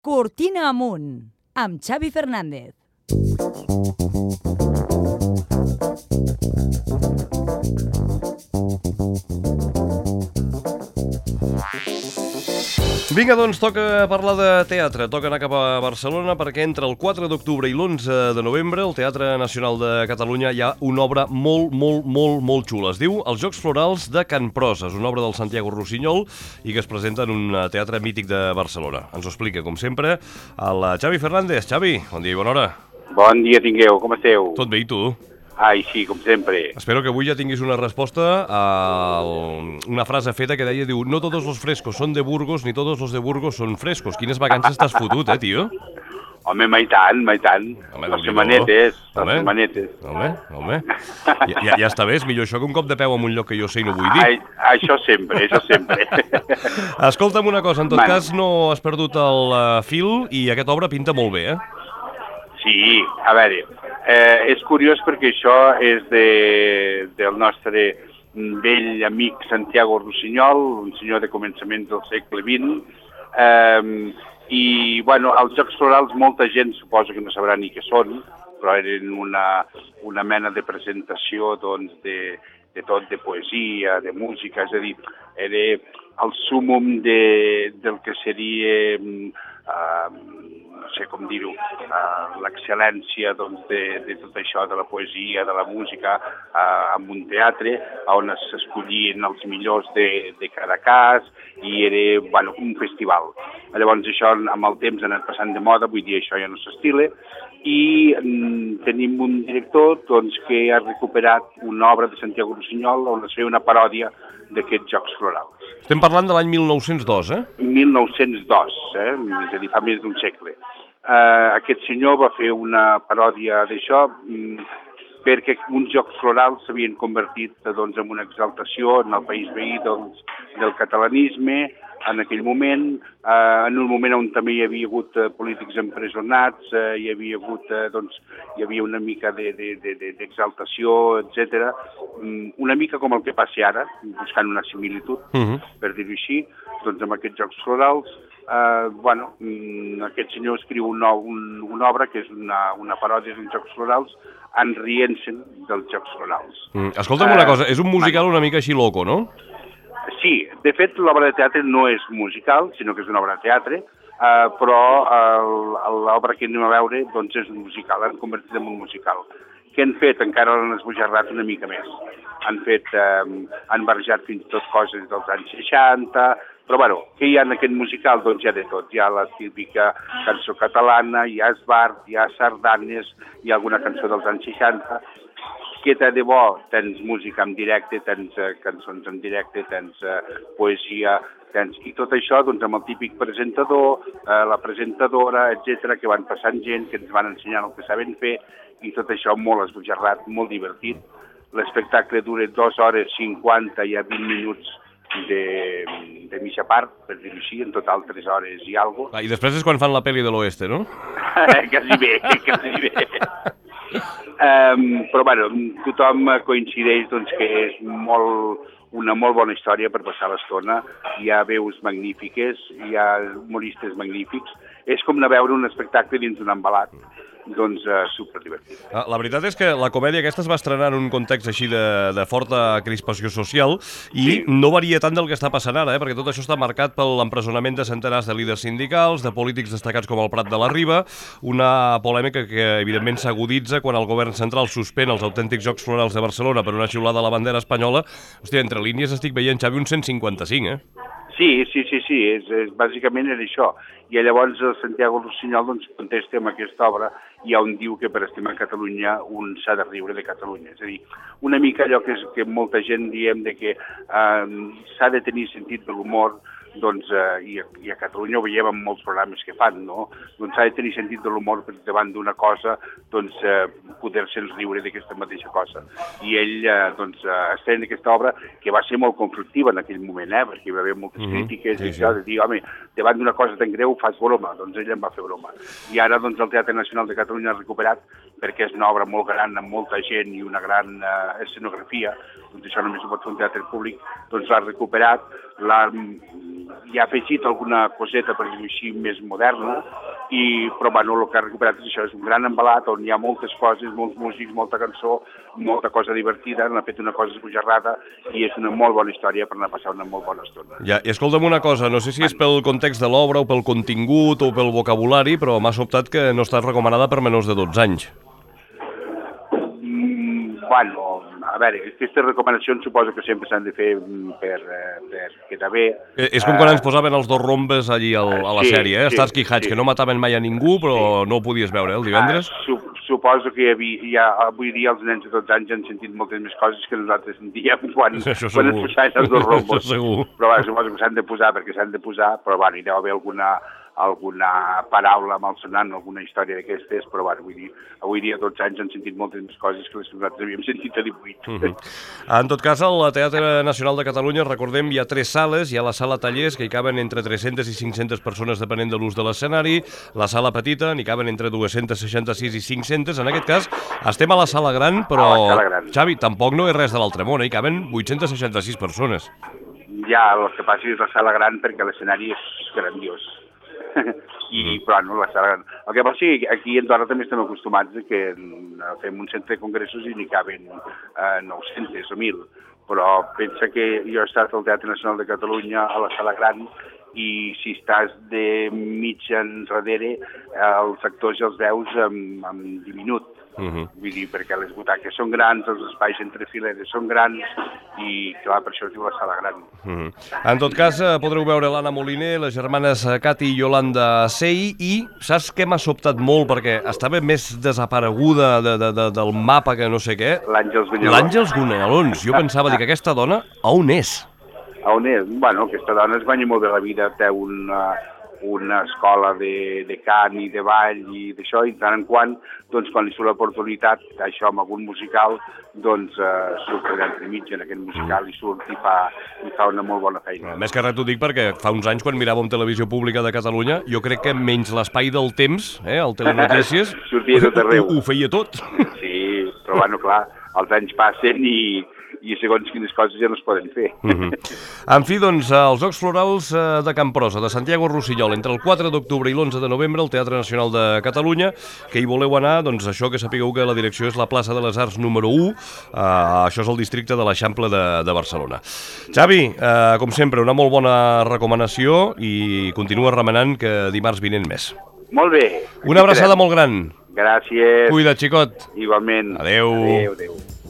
Cortina amunt, amb Xavi Fernández. Vinga, doncs toca parlar de teatre. Toca anar cap a Barcelona perquè entre el 4 d'octubre i l'11 de novembre al Teatre Nacional de Catalunya hi ha una obra molt xula. Es diu Els Jocs Florals de Can Proses, una obra del Santiago Rossinyol i que es presenta en un teatre mític de Barcelona. Ens ho explica, com sempre, el Xavi Fernández. Xavi, bon dia i bona hora. Bon dia tingueu, com esteu? Tot bé, i tu? Ai, sí, com sempre. Espero que avui ja tinguis una resposta a una frase feta que deia, diu, no todos los frescos son de Burgos ni todos los de Burgos son frescos. Quines vacances t'has fotut, tio? Home, mai tant. Home, les setmanetes. Home. Ja està bé, és millor això que un cop de peu en un lloc que jo sé i no vull dir. Ai, això sempre. Escolta'm una cosa, en tot cas no has perdut el fil i aquesta obra pinta molt bé, Sí, a veure, és curiós perquè això és del nostre vell amic Santiago Rossinyol, un senyor de començaments del segle XX, i, bueno, els Jocs Florals molta gent suposa que no sabrà ni què són, però eren una mena de presentació, doncs, de tot, de poesia, de música, és a dir, era el súmum del que seria, no sé com dir-ho, l'excel·lència doncs, de tot això, de la poesia, de la música, en un teatre on s'escollien els millors de cada cas i era, bueno, un festival. Llavors això amb el temps ha anat passant de moda, vull dir, això ja no s'estila, i tenim un director doncs, que ha recuperat una obra de Santiago Rossinyol on es feia una paròdia d'aquests Jocs Florals. Estem parlant de l'any 1902, 1902, és a dir, fa més d'un segle. Aquest senyor va fer una paròdia d'això perquè uns Jocs Florals s'havien convertit doncs, en una exaltació en el país veí del catalanisme en aquell moment, en un moment on també hi havia hagut polítics empresonats, hi havia una mica d'exaltació, etc. Una mica com el que passi ara, buscant una similitud, per dir-ho així, doncs amb aquests Jocs Florals, aquest senyor escriu una obra que és una paròdia dels Jocs Florals enrient-se'n dels Jocs Florals. Escolta'm una cosa, és un musical una mica així loco, no? Sí, de fet l'obra de teatre no és musical, sinó que és una obra de teatre, però l'obra que anem a veure doncs és un musical, l'han convertit en un musical. Què han fet? Encara l'han esbojarrat una mica més. Han barrejat fins i tot coses dels anys 60, però bueno, què hi ha en aquest musical? Doncs hi ha de tot. Hi ha la típica cançó catalana, hi ha esbart, hi ha sardanes, hi ha alguna cançó dels anys 60. Què té de bo? Tens música en directe, tens cançons en directe, tens poesia, i tot això doncs, amb el típic presentador, la presentadora, etc, que van passant gent, que ens van ensenyant el que saben fer, i tot això molt esbojarrat, molt divertit. L'espectacle dura 2 hores 50, hi ha 20 minuts de mitja part, per dir-ho així, en total 3 hores i alguna cosa. I després és quan fan la pel·li de l'Oeste, no? Quasi bé. Però bueno, tothom coincideix doncs, que és una molt bona història per passar l'estona. Hi ha veus magnífiques, hi ha humoristes magnífics. És com anar a veure un espectacle dins d'un embalat. Doncs superdivertit. La veritat és que la comèdia aquesta es va estrenar en un context així de forta crispació social i no varia tant del que està passant ara, perquè tot això està marcat per l'empresonament de centenars de líders sindicals, de polítics destacats com el Prat de la Riba, una polèmica que evidentment s'aguditza quan el govern central suspèn els autèntics Jocs Florals de Barcelona per una xiulada a la bandera espanyola. Hòstia, entre línies estic veient, Xavi, un 155, Sí, bàsicament era això. I llavors el Santiago Rossinyol doncs, contesta amb aquesta obra i on diu que per estimar Catalunya un s'ha de riure de Catalunya. És a dir, una mica allò que molta gent diem de que s'ha de tenir sentit de l'humor, doncs, i a Catalunya ho veiem en molts programes que fan, no? Doncs s'ha de tenir sentit de l'humor davant d'una cosa, doncs poder-se'ns riure d'aquesta mateixa cosa. I ell, doncs, estrena aquesta obra que va ser molt conflictiva en aquell moment, perquè hi va haver moltes crítiques i això, de dir, home, davant d'una cosa tan greu fas broma, doncs ell em va fer broma. I ara doncs el Teatre Nacional de Catalunya ha recuperat, perquè és una obra molt gran, amb molta gent i una gran escenografia, doncs això només ho pot fer un teatre públic, doncs l'ha recuperat, hi ha afegit alguna coseta, per dir-ho així, més moderna, però bueno, el que ha recuperat és això, és un gran embalat on hi ha moltes coses, molts músics, molta cançó, molta cosa divertida, n'ha fet una cosa esbojarrada i és una molt bona història per anar a passar una molt bona estona. Ja, i escolta'm una cosa, no sé si és pel context de l'obra o pel contingut o pel vocabulari, però m'ha sobtat que no està recomanada per menors de 12 anys. Bueno, a veure, aquestes recomanacions suposo que sempre s'han de fer per quedar bé. És com quan ens posaven els dos rombes allí a la sèrie, Stars Qui Hatch, que no mataven mai a ningú, però no ho podies veure, el divendres. Suposo que avui dia els nens de 12 anys han sentit moltes més coses que nosaltres sentíem quan ens posaven els dos rombos. Però suposo que s'han de posar, perquè s'han de posar, però bueno, hi deu haver alguna paraula malsonant, alguna història d'aquestes, però bueno, avui dia 12 anys han sentit moltes més coses que les que nosaltres havíem sentit a 18. En tot cas, al Teatre Nacional de Catalunya, recordem, hi ha 3 sales, hi ha la sala tallers, que hi caben entre 300 i 500 persones depenent de l'ús de l'escenari, la sala petita, n'hi caben entre 266 i 500, en aquest cas estem a la sala gran, però, Xavi, tampoc no és res de l'altre món, hi caben 866 persones. Ja, el que passa és la sala gran perquè l'escenari és grandiós. Però no, la sala gran. El que passa és que aquí a Andorra també estem acostumats a que fem un centre de congressos i n'hi caben 900 o 1.000, però pensa que jo he estat al Teatre Nacional de Catalunya a la sala gran i si estàs de mig enrere els actors ja els veus en diminut. Vull dir, perquè les butaques són grans, els espais entre fileres són grans i, clar, per això es diu la sala gran. En tot cas, podreu veure l'Anna Moliner, les germanes Cati i Yolanda Sey, i saps què m'ha sobtat molt, perquè estava més desapareguda del mapa que no sé què? L'Àngels Gonalons. Jo pensava que aquesta dona, on és? On és? Bueno, aquesta dona es guanya molt bé la vida, té una escola de cant i de ball i d'això, i tant en quant, doncs, quan li surt l'oportunitat, això amb algun musical, doncs surt entre mig en aquest musical i surt i fa una molt bona feina. Més que res t'ho dic perquè fa uns anys, quan miràvem Televisió Pública de Catalunya, jo crec que menys l'espai del temps, el Telenotícies, ho feia tot. Sí, però bueno, clar, els anys passen i segons quines coses ja no es poden fer. En fi, doncs, els Jocs Florals de Camprosa, de Santiago Rossinyol, entre el 4 d'octubre i l'11 de novembre, al Teatre Nacional de Catalunya, que hi voleu anar, doncs això que sapigueu que la direcció és la plaça de les Arts número 1, això és el districte de l'Eixample de Barcelona. Xavi, com sempre, una molt bona recomanació i continua remenant que dimarts vinent més. Molt bé. Una abraçada molt gran. Gràcies. Cuida't, xicot. Igualment. Adéu. Adéu.